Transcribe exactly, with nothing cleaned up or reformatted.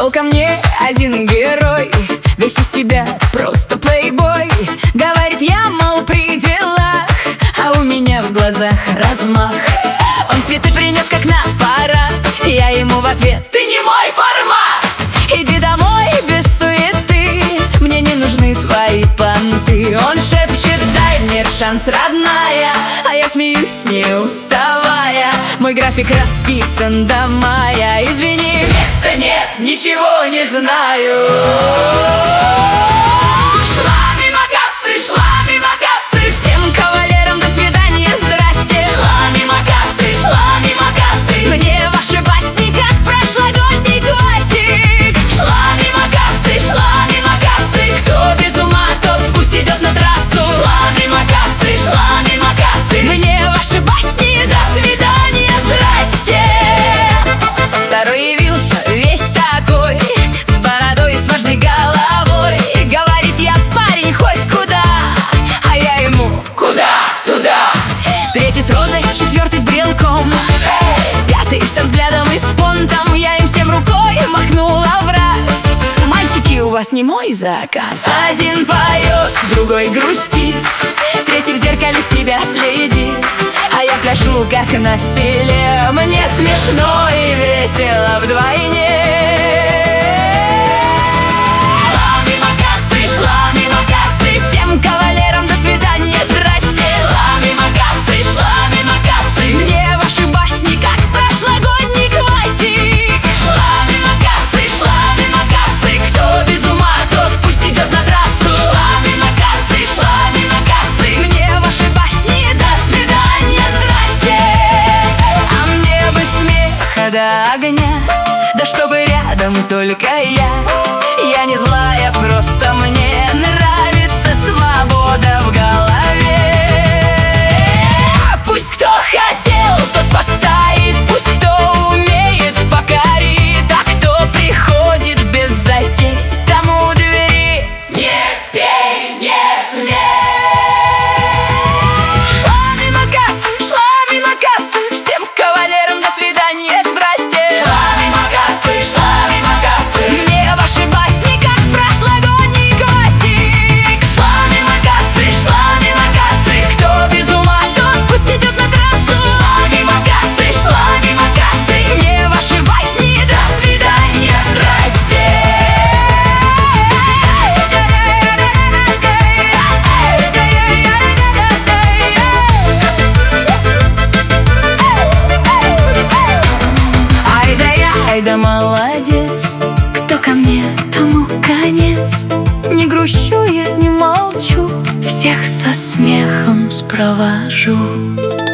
Пришел ко мне один герой, весь из себя просто плейбой. Говорит, я, мол, при делах, а у меня в глазах размах. Он цветы принес как на парад, я ему в ответ: ты не мой формат. Иди домой без суеты, мне не нужны твои понты. Он шепчет: дай мне шанс, родная, а я смеюсь, не уставая. Мой график расписан до мая. Извини, места нет, ничего не знаю. Шла мимо кассы, шла мимо кассы, всем кавалерам до свидания, здрасте. Шла мимо кассы, шла мимо кассы, мне ваши басни как прошлогодний классик. Шла мимо кассы, шла мимо кассы, кто без ума, тот пусть идет на трассу. Шла мимо кассы, шла мимо кассы, мне ваши басни, до свидания, здрасте. Второй явился весь такой, с бородой, с важной головой. Говорит, я парень хоть куда, а я ему: куда? Туда. Третий с розой, четвертый с брелком, пятый со взглядом и с понтом. Я им всем рукой махнула в раз: мальчики, у вас не мой заказ. Один поет, другой грустит, третий в зеркале себя следит, а я пляшу как на селе. Мне смешно и весело вдвойне. Шла мимо кассы, шла мимо кассы, всем кавалерам до свидания, здрасте. Шла мимо кассы, шла мимо кассы, мне ваши басни как прошлогодний классик. Шла мимо кассы, шла мимо кассы, кто без ума, тот пусть идет на трассу. Шла мимо кассы, шла мимо кассы, мне ваши басни, до свидания, здрасте. А мне бы смеха до огня, да чтобы рядом только я. Я не злая, просто мне нравится свобода в голове. Пусть кто хотел, тот постоит, пусть кто умеет, покорит, а кто приходит без затей, тому у двери не пей, не смей. Шла мимо кассы, шла мимо кассы, всем кавалерам до свидания, здрасте. Шла мимо кассы, шла мимо кассы, мне ваши басни как прошлогодний классик. Шла мимо кассы, шла мимо кассы, кто без ума, тот пусть идет на трассу. Шла мимо кассы, шла мимо кассы, мне ваши басни, до свидания, здрасте. Ай да я, ай да молодец, кто ко мне, тому конец. Не грущу я, не молчу, всех со смехом спровожу.